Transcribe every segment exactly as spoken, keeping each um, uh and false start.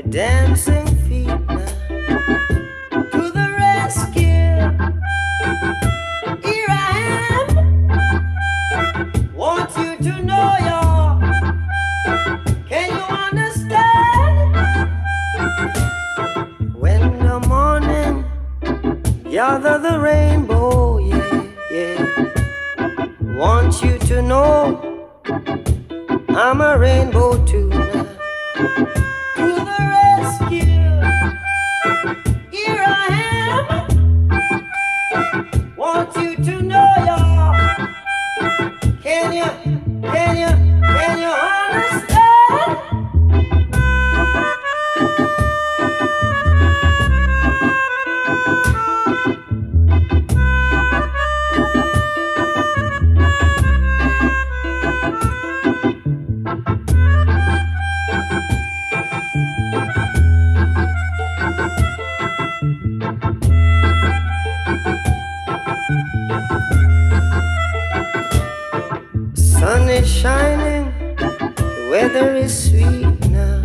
dancing feet now. To the rescue, here I am. Want you to know, y'all. Can you understand? When the morning gather the rainbow, yeah, yeah. Want you to know I'm a rainbow too now. To the rescue, here I am. Want you to know, y'all. Can you, can you, can you understand? Sun is shining, the weather is sweet now.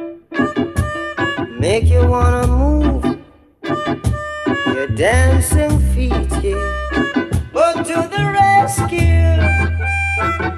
Make you wanna move your dancing feet, yeah. But to the rescue,